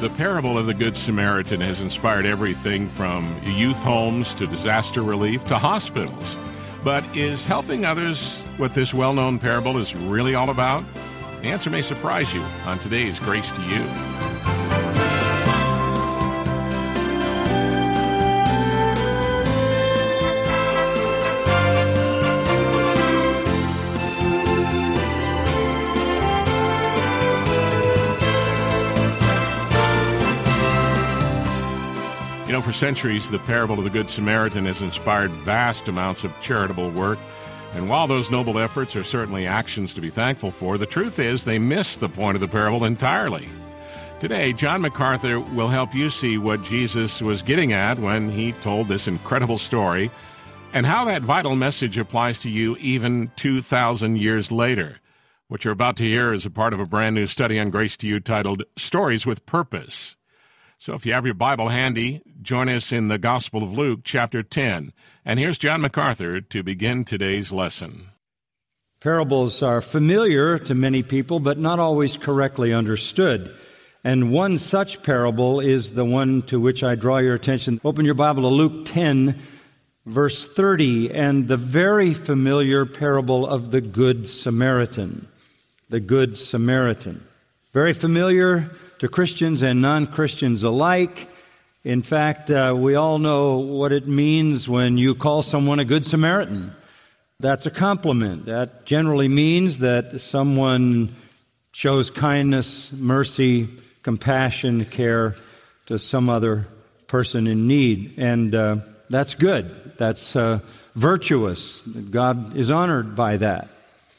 The parable of the Good Samaritan has inspired everything from youth homes to disaster relief to hospitals. But is helping others what this well-known parable is really all about? The answer may surprise you on today's Grace to You. For centuries, the parable of the Good Samaritan has inspired vast amounts of charitable work. And while those noble efforts are certainly actions to be thankful for, the truth is they miss the point of the parable entirely. Today, John MacArthur will help you see what Jesus was getting at when he told this incredible story and how that vital message applies to you even 2,000 years later. What you're about to hear is a part of a brand new study on Grace to You titled Stories with Purpose. So if you have your Bible handy, join us in the Gospel of Luke, chapter 10. And here's John MacArthur to begin today's lesson. Parables are familiar to many people, but not always correctly understood. And one such parable is the one to which I draw your attention. Open your Bible to Luke 10, verse 30, and the very familiar parable of the Good Samaritan. The Good Samaritan. Very familiar to Christians and non-Christians alike. In fact, we all know what it means when you call someone a Good Samaritan. That's a compliment. That generally means that someone shows kindness, mercy, compassion, care to some other person in need. And that's good. That's virtuous. God is honored by that.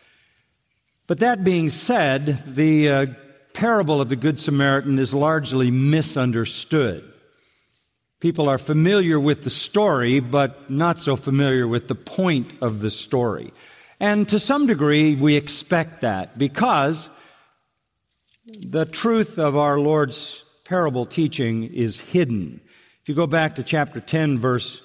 But that being said, the parable of the Good Samaritan is largely misunderstood. People are familiar with the story, but not so familiar with the point of the story. And to some degree, we expect that because the truth of our Lord's parable teaching is hidden. If you go back to chapter 10, verse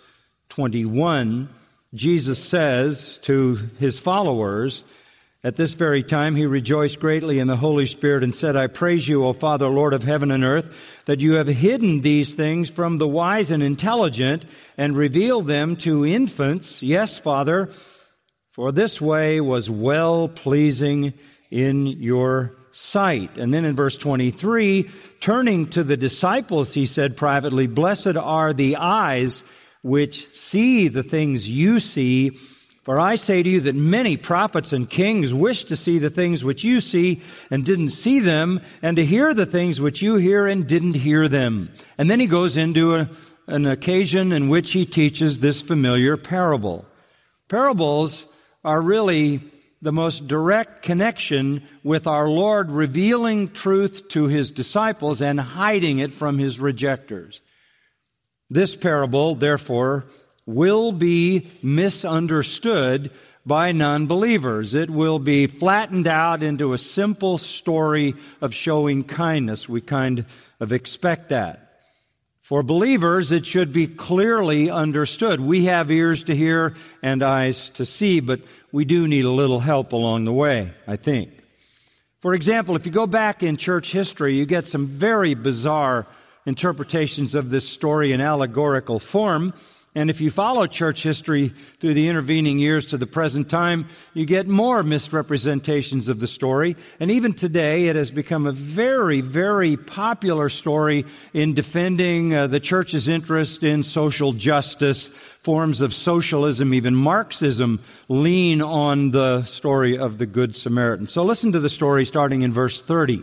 21, Jesus says to his followers, "At this very time he rejoiced greatly in the Holy Spirit and said, I praise you, O Father, Lord of heaven and earth, that you have hidden these things from the wise and intelligent and revealed them to infants. Yes, Father, for this way was well-pleasing in your sight." And then in verse 23, turning to the disciples, he said privately, "Blessed are the eyes which see the things you see. For I say to you that many prophets and kings wished to see the things which you see and didn't see them, and to hear the things which you hear and didn't hear them." And then he goes into an occasion in which he teaches this familiar parable. Parables are really the most direct connection with our Lord revealing truth to his disciples and hiding it from his rejectors. This parable, therefore, will be misunderstood by non-believers. It will be flattened out into a simple story of showing kindness. We kind of expect that. For believers, it should be clearly understood. We have ears to hear and eyes to see, but we do need a little help along the way, I think. For example, if you go back in church history, you get some very bizarre interpretations of this story in allegorical form. And if you follow church history through the intervening years to the present time, you get more misrepresentations of the story. And even today, it has become a very, very popular story in defending the church's interest in social justice. Forms of socialism, even Marxism, lean on the story of the Good Samaritan. So listen to the story starting in verse 30.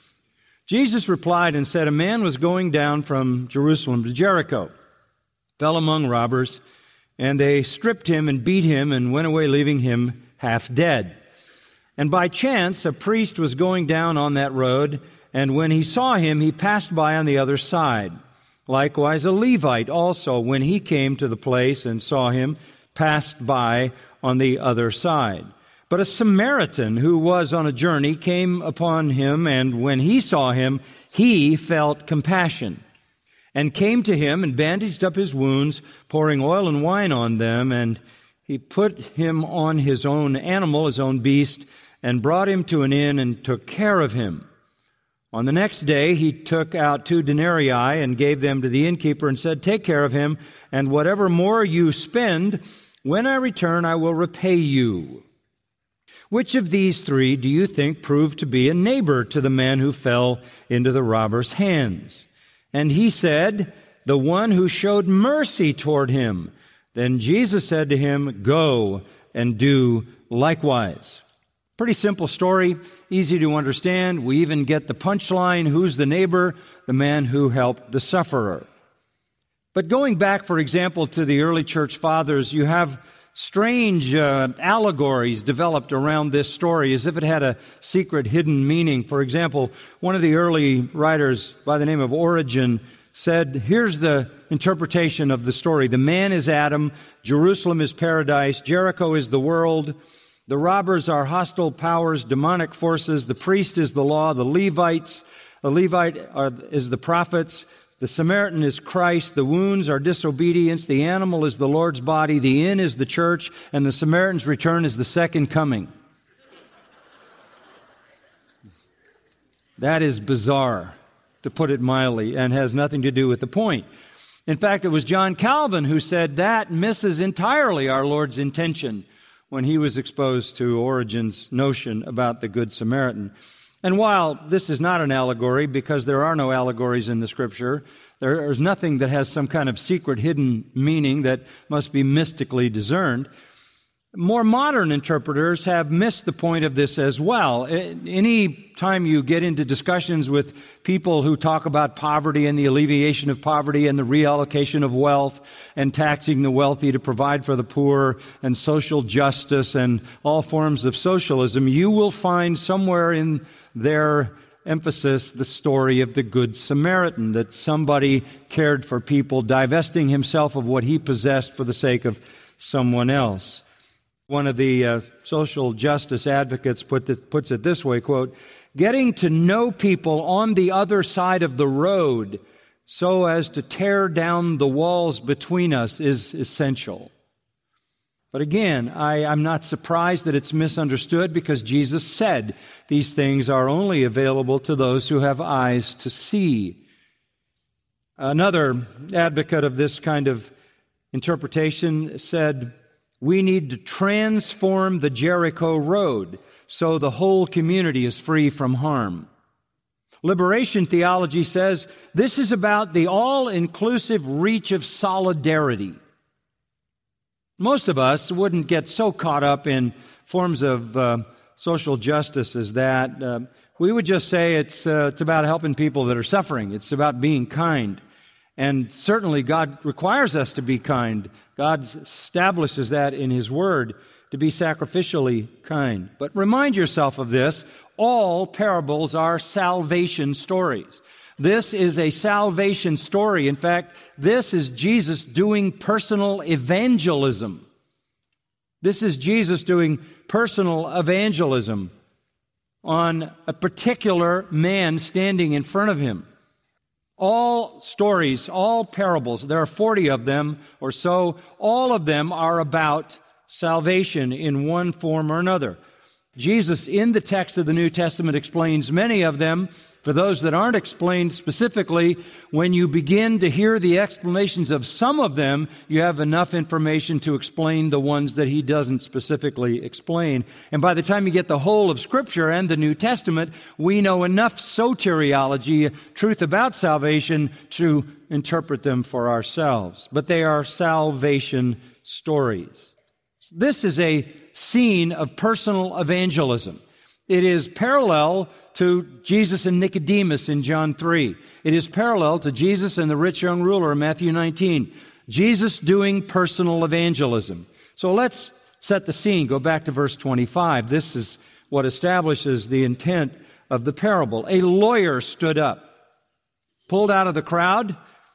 Jesus replied and said, "A man was going down from Jerusalem to Jericho, fell among robbers, and they stripped him and beat him and went away, leaving him half dead. And by chance, a priest was going down on that road, and when he saw him, he passed by on the other side. Likewise, a Levite also, when he came to the place and saw him, passed by on the other side. But a Samaritan who was on a journey came upon him, and when he saw him, he felt compassion, and came to him and bandaged up his wounds, pouring oil and wine on them. And he put him on his own animal, his own beast, and brought him to an inn and took care of him. On the next day, he took out 2 denarii and gave them to the innkeeper and said, "Take care of him, and whatever more you spend, when I return, I will repay you." Which of these 3 do you think proved to be a neighbor to the man who fell into the robber's hands? And he said, "The one who showed mercy toward him." Then Jesus said to him, "Go and do likewise." Pretty simple story, easy to understand. We even get the punchline, who's the neighbor? The man who helped the sufferer. But going back, for example, to the early church fathers, you have strange allegories developed around this story as if it had a secret hidden meaning. For example, one of the early writers by the name of Origen said, here's the interpretation of the story. The man is Adam, Jerusalem is paradise, Jericho is the world, the robbers are hostile powers, demonic forces, the priest is the law, the Levite is the prophets, the Samaritan is Christ, the wounds are disobedience, the animal is the Lord's body, the inn is the church, and the Samaritan's return is the second coming. That is bizarre, to put it mildly, and has nothing to do with the point. In fact, it was John Calvin who said that misses entirely our Lord's intention when he was exposed to Origen's notion about the Good Samaritan. And while this is not an allegory, because there are no allegories in the Scripture, there is nothing that has some kind of secret hidden meaning that must be mystically discerned, more modern interpreters have missed the point of this as well. Any time you get into discussions with people who talk about poverty and the alleviation of poverty and the reallocation of wealth and taxing the wealthy to provide for the poor and social justice and all forms of socialism, you will find somewhere in their emphasis the story of the Good Samaritan, that somebody cared for people, divesting himself of what he possessed for the sake of someone else. One of the social justice advocates puts it this way, quote, "Getting to know people on the other side of the road so as to tear down the walls between us is essential." But again, I'm not surprised that it's misunderstood, because Jesus said these things are only available to those who have eyes to see. Another advocate of this kind of interpretation said, we need to transform the Jericho road so the whole community is free from harm. Liberation theology says this is about the all-inclusive reach of solidarity. Most of us wouldn't get so caught up in forms of social justice as that. We would just say it's about helping people that are suffering. It's about being kind. And certainly God requires us to be kind. God establishes that in His Word, to be sacrificially kind. But remind yourself of this. All parables are salvation stories. This is a salvation story. In fact, this is Jesus doing personal evangelism. This is Jesus doing personal evangelism on a particular man standing in front of him. All stories, all parables, there are 40 of them or so, all of them are about salvation in one form or another. Jesus, in the text of the New Testament, explains many of them. For those that aren't explained specifically, when you begin to hear the explanations of some of them, you have enough information to explain the ones that He doesn't specifically explain. And by the time you get the whole of Scripture and the New Testament, we know enough soteriology, truth about salvation, to interpret them for ourselves. But they are salvation stories. This is a scene of personal evangelism. It is parallel to Jesus and Nicodemus in John 3. It is parallel to Jesus and the rich young ruler in Matthew 19. Jesus doing personal evangelism. So let's set the scene. Go back to verse 25. This is what establishes the intent of the parable. A lawyer stood up, pulled out of the crowd,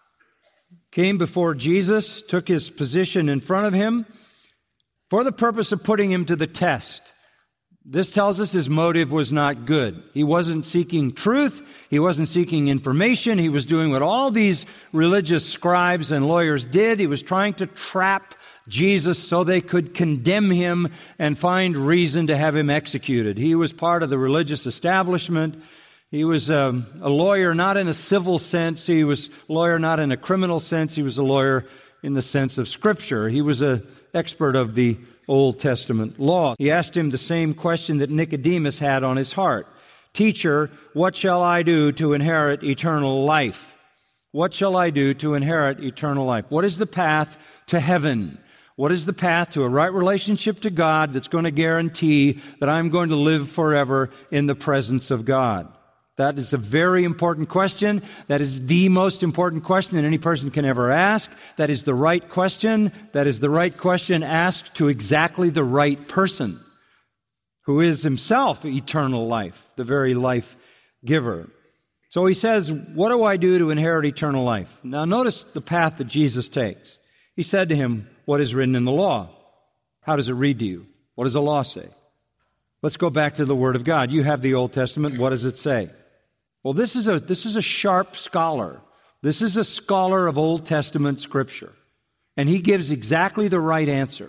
came before Jesus, took his position in front of him for the purpose of putting him to the test. This tells us his motive was not good. He wasn't seeking truth. He wasn't seeking information. He was doing what all these religious scribes and lawyers did. He was trying to trap Jesus so they could condemn him and find reason to have him executed. He was part of the religious establishment. He was a lawyer not in a civil sense. He was a lawyer not in a criminal sense. He was a lawyer in the sense of Scripture. He was an expert of the Old Testament law. He asked him the same question that Nicodemus had on his heart. Teacher, what shall I do to inherit eternal life? What shall I do to inherit eternal life? What is the path to heaven? What is the path to a right relationship to God that's going to guarantee that I'm going to live forever in the presence of God? That is a very important question. That is the most important question that any person can ever ask. That is the right question. That is the right question asked to exactly the right person, who is himself eternal life, the very life giver. So he says, what do I do to inherit eternal life? Now notice the path that Jesus takes. He said to him, what is written in the law? How does it read to you? What does the law say? Let's go back to the Word of God. You have the Old Testament. What does it say? Well, this is a sharp scholar. This is a scholar of Old Testament Scripture. And he gives exactly the right answer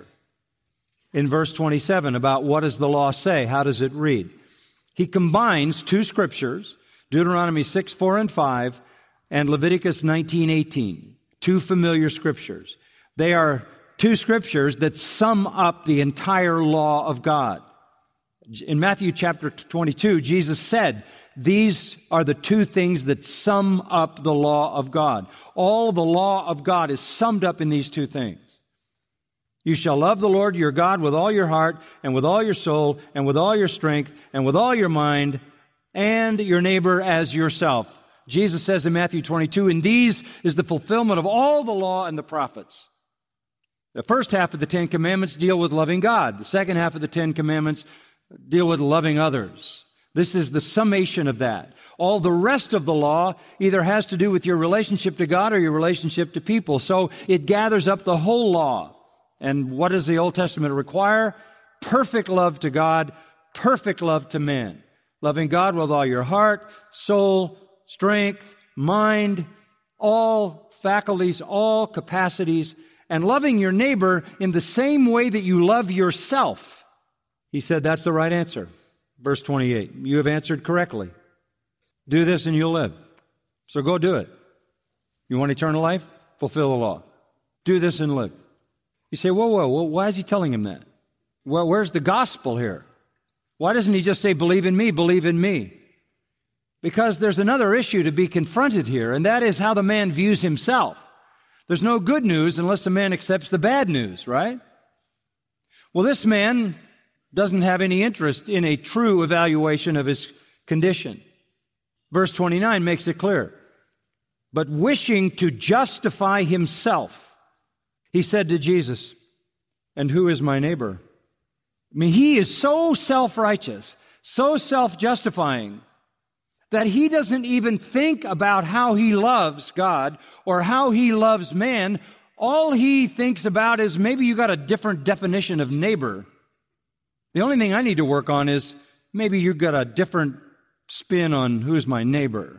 in verse 27 about what does the law say? How does it read? He combines two Scriptures, Deuteronomy 6, 4, and 5, and Leviticus 19, 18, two familiar Scriptures. They are two Scriptures that sum up the entire law of God. In Matthew chapter 22, Jesus said, these are the two things that sum up the law of God. All the law of God is summed up in these two things. You shall love the Lord your God with all your heart and with all your soul and with all your strength and with all your mind, and your neighbor as yourself. Jesus says in Matthew 22, and these is the fulfillment of all the law and the prophets. The first half of the Ten Commandments deal with loving God. The second half of the Ten Commandments deal with loving others. This is the summation of that. All the rest of the law either has to do with your relationship to God or your relationship to people. So it gathers up the whole law. And what does the Old Testament require? Perfect love to God, perfect love to man. Loving God with all your heart, soul, strength, mind, all faculties, all capacities, and loving your neighbor in the same way that you love yourself. He said that's the right answer. Verse 28, you have answered correctly. Do this and you'll live. So go do it. You want eternal life? Fulfill the law. Do this and live. You say, whoa, why is he telling him that? Well, where's the gospel here? Why doesn't he just say, believe in me, believe in me? Because there's another issue to be confronted here, and that is how the man views himself. There's no good news unless the man accepts the bad news, right? Well, this man doesn't have any interest in a true evaluation of his condition. Verse 29 makes it clear. But wishing to justify himself, he said to Jesus, and who is my neighbor? I mean, he is so self-righteous, so self-justifying, that he doesn't even think about how he loves God or how he loves man. All he thinks about is maybe you got a different definition of neighbor. The only thing I need to work on is maybe you've got a different spin on who's my neighbor.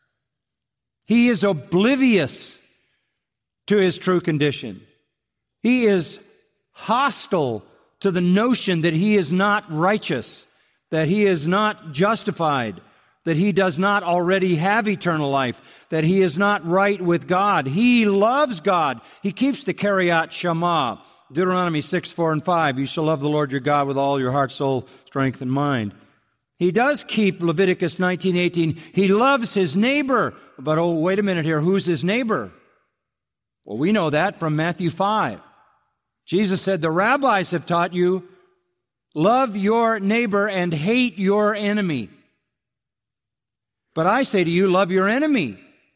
He is oblivious to his true condition. He is hostile to the notion that he is not righteous, that he is not justified, that he does not already have eternal life, that he is not right with God. He loves God. He keeps the Kiryat Shema. Deuteronomy 6, 4, and 5, you shall love the Lord your God with all your heart, soul, strength, and mind. He does keep Leviticus 19, 18. He loves his neighbor. But, oh, wait a minute here. Who's his neighbor? Well, we know that from Matthew 5. Jesus said, the rabbis have taught you, love your neighbor and hate your enemy. But I say to you, love your enemy.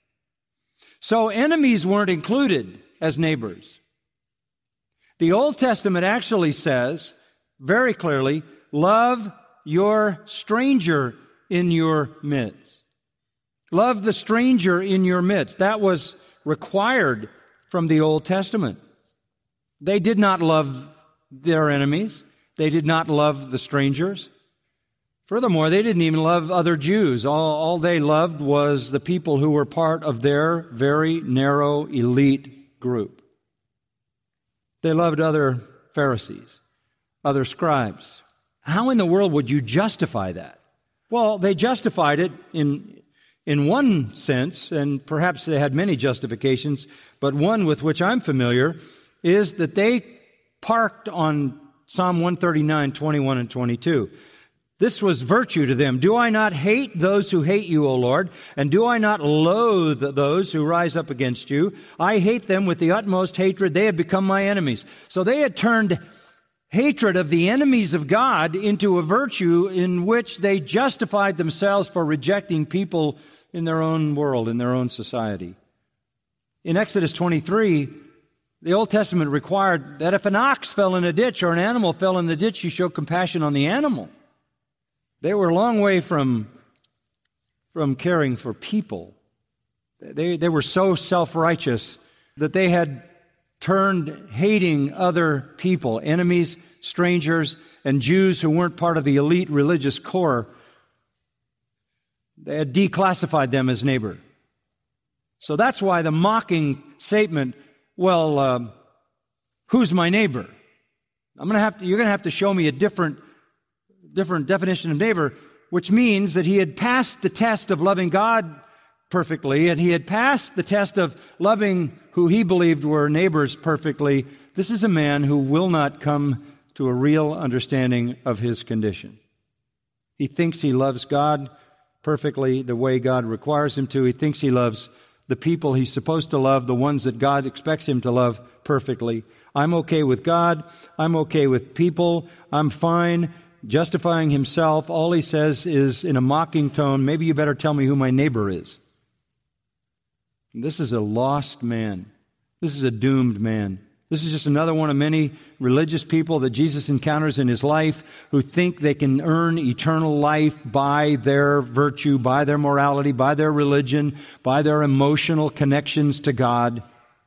So enemies weren't included as neighbors. The Old Testament actually says very clearly, love your stranger in your midst. Love the stranger in your midst. That was required from the Old Testament. They did not love their enemies. They did not love the strangers. Furthermore, they didn't even love other Jews. All they loved was the people who were part of their very narrow elite group. They loved other Pharisees, other scribes. How in the world would you justify that? Well, they justified it in one sense, and perhaps they had many justifications, but one with which I'm familiar is that they parked on Psalm 139, 21 and 22. This was virtue to them. Do I not hate those who hate you, O Lord? And do I not loathe those who rise up against you? I hate them with the utmost hatred. They have become my enemies. So they had turned hatred of the enemies of God into a virtue in which they justified themselves for rejecting people in their own world, in their own society. In Exodus 23, the Old Testament required that if an ox fell in a ditch or an animal fell in the ditch, you show compassion on the animal. They were a long way from caring for people. They were so self-righteous that they had turned hating other people, enemies, strangers, and Jews who weren't part of the elite religious core. They had declassified them as neighbor. So that's why the mocking statement, well, who's my neighbor? You're going to have to show me a different definition of neighbor, which means that he had passed the test of loving God perfectly, and he had passed the test of loving who he believed were neighbors perfectly. This is a man who will not come to a real understanding of his condition. He thinks he loves God perfectly the way God requires him to. He thinks he loves the people he's supposed to love, the ones that God expects him to love perfectly. I'm okay with God. I'm okay with people. I'm fine. Justifying himself, all he says is in a mocking tone, maybe you better tell me who my neighbor is. This is a lost man. This is a doomed man. This is just another one of many religious people that Jesus encounters in his life who think they can earn eternal life by their virtue, by their morality, by their religion, by their emotional connections to God.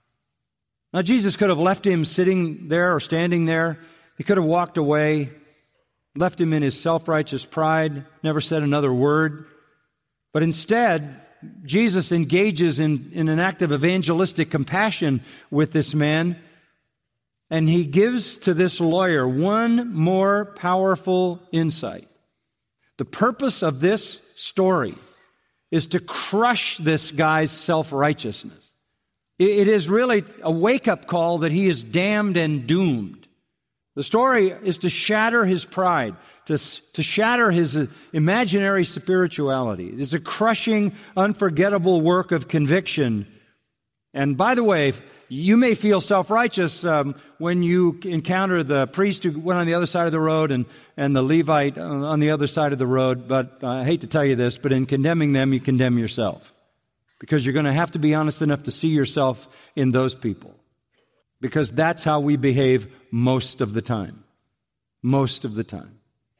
Now, Jesus could have left him sitting there or standing there. He could have walked away, left him in his self-righteous pride, never said another word. But instead, Jesus engages in an act of evangelistic compassion with this man, and he gives to this lawyer one more powerful insight. The purpose of this story is to crush this guy's self-righteousness. It is really a wake-up call that he is damned and doomed. The story is to shatter his pride, to shatter his imaginary spirituality. It is a crushing, unforgettable work of conviction. And by the way, you may feel self-righteous when you encounter the priest who went on the other side of the road and the Levite on the other side of the road, but I hate to tell you this, but in condemning them, you condemn yourself. Because you're going to have to be honest enough to see yourself in those people. Because that's how we behave most of the time. Most of the time.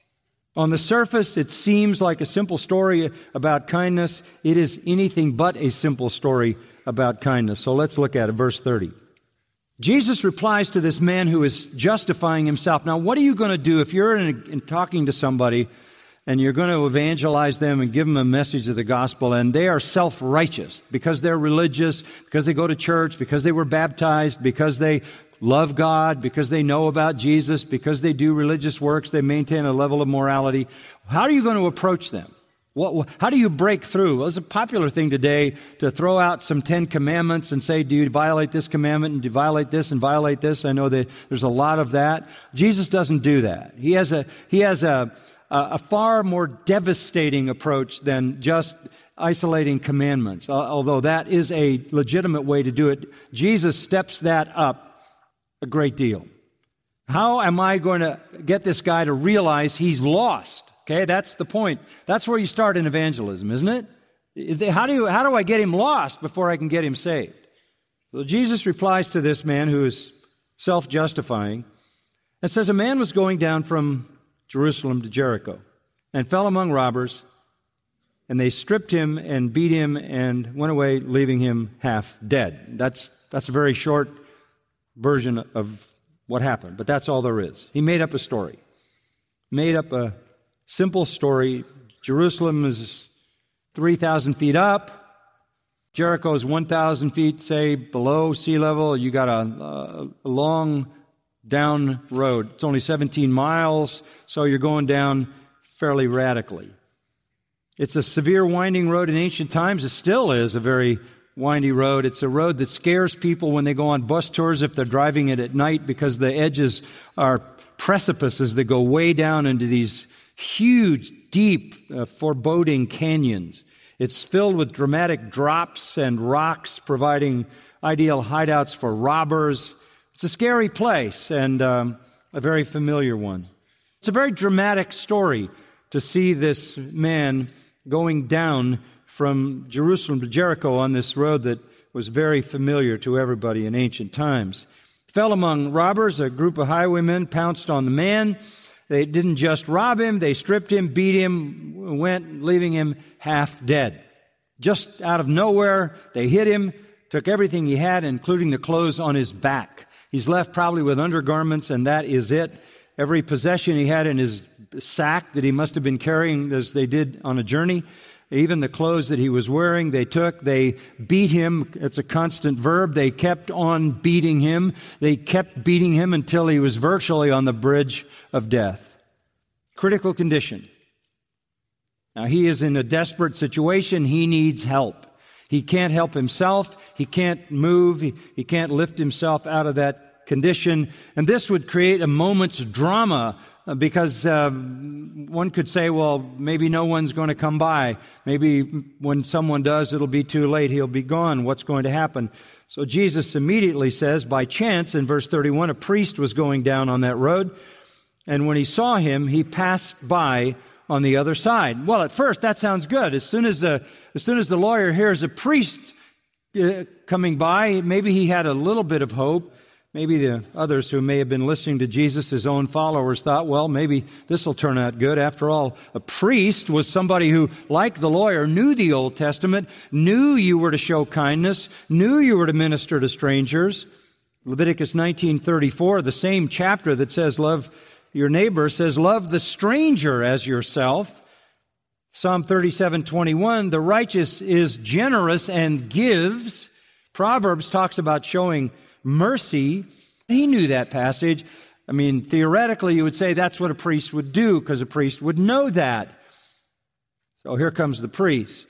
On the surface, it seems like a simple story about kindness. It is anything but a simple story about kindness. So let's look at it, verse 30. Jesus replies to this man who is justifying himself. Now, what are you going to do if you're in talking to somebody and you're going to evangelize them and give them a message of the gospel, and they are self-righteous because they're religious, because they go to church, because they were baptized, because they love God, because they know about Jesus, because they do religious works, they maintain a level of morality. How are you going to approach them? How do you break through? Well, it's a popular thing today to throw out some 10 commandments and say, do you violate this commandment and do you violate this and violate this? I know that there's a lot of that. Jesus doesn't do that. He has a far more devastating approach than just isolating commandments, although that is a legitimate way to do it. Jesus steps that up a great deal. How am I going to get this guy to realize he's lost? Okay, that's the point. That's where you start in evangelism, isn't it? How do I get him lost before I can get him saved? So Jesus replies to this man who is self-justifying and says, a man was going down from Jerusalem to Jericho and fell among robbers, and they stripped him and beat him and went away, leaving him half dead. That's a very short version of what happened, but that's all there is. He made up a story. Made up a simple story. Jerusalem is 3,000 feet up. Jericho is 1,000 feet, say, below sea level. You got a long down road. It's only 17 miles, so you're going down fairly radically. It's a severe winding road in ancient times. It still is a very windy road. It's a road that scares people when they go on bus tours if they're driving it at night, because the edges are precipices that go way down into these huge, deep, foreboding canyons. It's filled with dramatic drops and rocks, providing ideal hideouts for robbers. It's a scary place and a very familiar one. It's a very dramatic story to see this man going down from Jerusalem to Jericho on this road that was very familiar to everybody in ancient times. Fell among robbers. A group of highwaymen pounced on the man. They didn't just rob him, they stripped him, beat him, went, leaving him half dead. Just out of nowhere, they hit him, took everything he had, including the clothes on his back. He's left probably with undergarments, and that is it. Every possession he had in his sack that he must have been carrying as they did on a journey, even the clothes that he was wearing, they took. They beat him. It's a constant verb. They kept on beating him. They kept beating him until he was virtually on the bridge of death. Critical condition. Now, he is in a desperate situation. He needs help. He can't help himself. He can't move. He can't lift himself out of that condition. And this would create a moment's drama, because one could say, well, maybe no one's going to come by. Maybe when someone does, it'll be too late. He'll be gone. What's going to happen? So Jesus immediately says, by chance, in verse 31, a priest was going down on that road, and when he saw him, he passed by on the other side. Well, at first, that sounds good. As soon as the lawyer hears a priest coming by, maybe he had a little bit of hope. Maybe the others who may have been listening to Jesus, his own followers, thought, well, maybe this will turn out good. After all, a priest was somebody who, like the lawyer, knew the Old Testament, knew you were to show kindness, knew you were to minister to strangers. Leviticus 19:34, the same chapter that says love your neighbor, says love the stranger as yourself. Psalm 37:21, the righteous is generous and gives. Proverbs talks about showing mercy. He knew that passage. I mean, theoretically, you would say that's what a priest would do, because a priest would know that. So here comes the priest.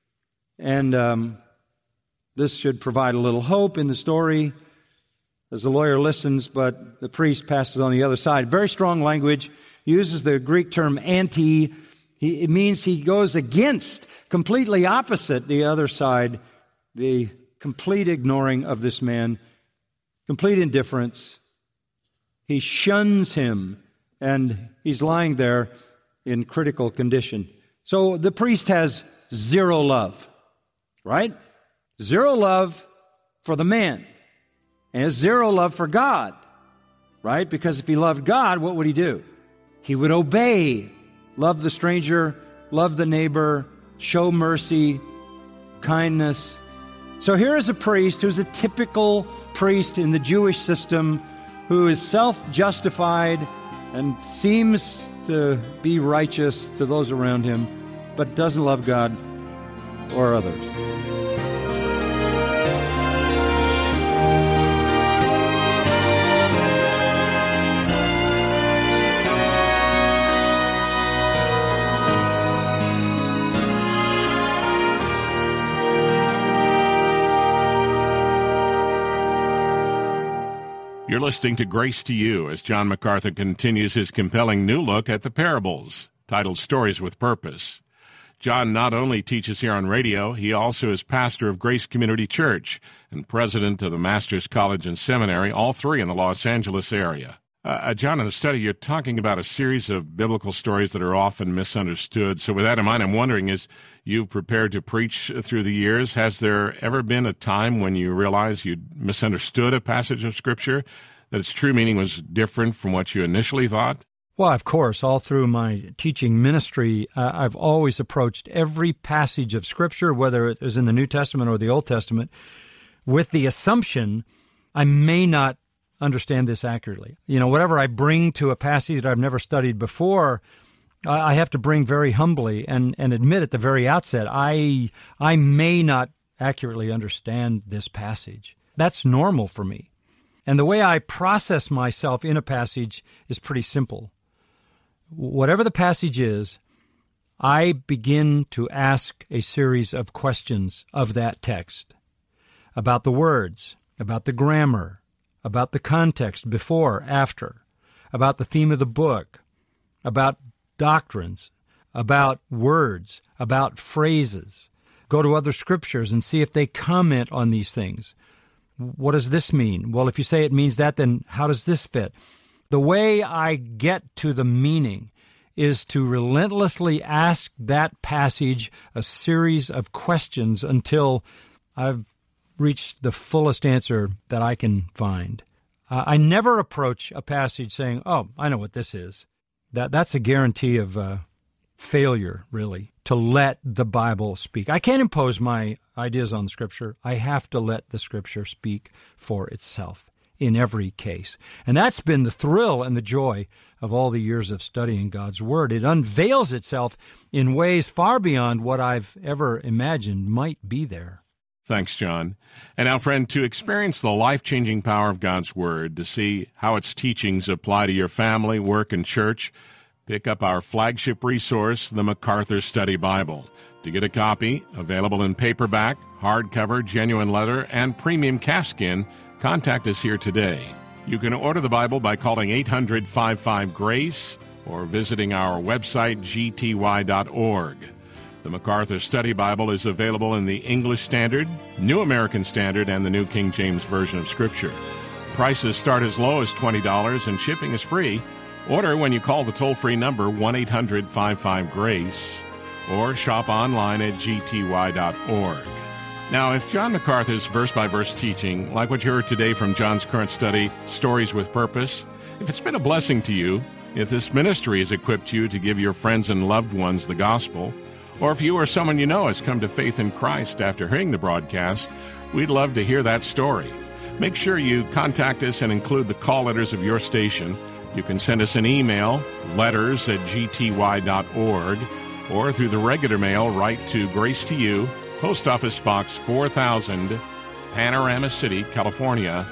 And this should provide a little hope in the story as the lawyer listens, but the priest passes on the other side. Very strong language, uses the Greek term anti. It means he goes against, completely opposite the other side, the complete ignoring of this man, complete indifference. He shuns him, and he's lying there in critical condition. So the priest has zero love, right? Zero love for the man, and has zero love for God, right? Because if he loved God, what would he do? He would obey, love the stranger, love the neighbor, show mercy, kindness. So here is a priest who's a typical priest in the Jewish system, who is self-justified and seems to be righteous to those around him, but doesn't love God or others. You're listening to Grace to You as John MacArthur continues his compelling new look at the parables, titled Stories with Purpose. John not only teaches here on radio, he also is pastor of Grace Community Church and president of the Master's College and Seminary, all three in the Los Angeles area. John, in the study, you're talking about a series of biblical stories that are often misunderstood. So with that in mind, I'm wondering, as you've prepared to preach through the years, has there ever been a time when you realized you'd misunderstood a passage of Scripture, that its true meaning was different from what you initially thought? Well, of course, all through my teaching ministry, I've always approached every passage of Scripture, whether it is in the New Testament or the Old Testament, with the assumption I may not understand this accurately. You know, whatever I bring to a passage that I've never studied before, I have to bring very humbly and admit at the very outset, I may not accurately understand this passage. That's normal for me. And the way I process myself in a passage is pretty simple. Whatever the passage is, I begin to ask a series of questions of that text about the words, about the grammar, about the context before, after, about the theme of the book, about doctrines, about words, about phrases. Go to other scriptures and see if they comment on these things. What does this mean? Well, if you say it means that, then how does this fit? The way I get to the meaning is to relentlessly ask that passage a series of questions until I've reached the fullest answer that I can find. I never approach a passage saying, oh, I know what this is. That's a guarantee of failure, really, to let the Bible speak. I can't impose my ideas on the Scripture. I have to let the Scripture speak for itself in every case. And that's been the thrill and the joy of all the years of studying God's Word. It unveils itself in ways far beyond what I've ever imagined might be there. Thanks, John. And now, friend, to experience the life-changing power of God's Word, to see how its teachings apply to your family, work, and church, pick up our flagship resource, the MacArthur Study Bible. To get a copy, available in paperback, hardcover, genuine leather, and premium calfskin, contact us here today. You can order the Bible by calling 800-55-GRACE or visiting our website, gty.org. The MacArthur Study Bible is available in the English Standard, New American Standard, and the New King James Version of Scripture. Prices start as low as $20 and shipping is free. Order when you call the toll-free number 1-800-55-GRACE or shop online at gty.org. Now, if John MacArthur's verse-by-verse teaching, like what you heard today from John's current study, Stories with Purpose, if it's been a blessing to you, if this ministry has equipped you to give your friends and loved ones the gospel, or if you or someone you know has come to faith in Christ after hearing the broadcast, we'd love to hear that story. Make sure you contact us and include the call letters of your station. You can send us an email, letters@gty.org, or through the regular mail, write to Grace to You, Post Office Box 4000, Panorama City, California,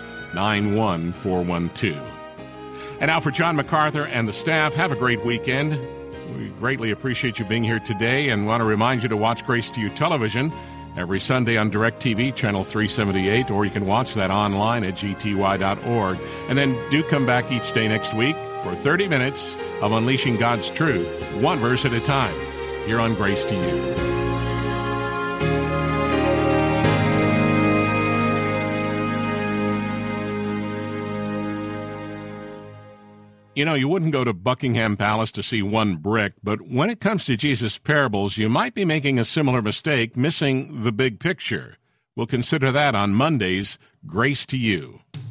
91412. And now for John MacArthur and the staff, have a great weekend. We greatly appreciate you being here today and want to remind you to watch Grace to You television every Sunday on DirecTV, Channel 378, or you can watch that online at gty.org. And then do come back each day next week for 30 minutes of unleashing God's truth, one verse at a time, here on Grace to You. You know, you wouldn't go to Buckingham Palace to see one brick, but when it comes to Jesus' parables, you might be making a similar mistake, missing the big picture. We'll consider that on Monday's Grace to You.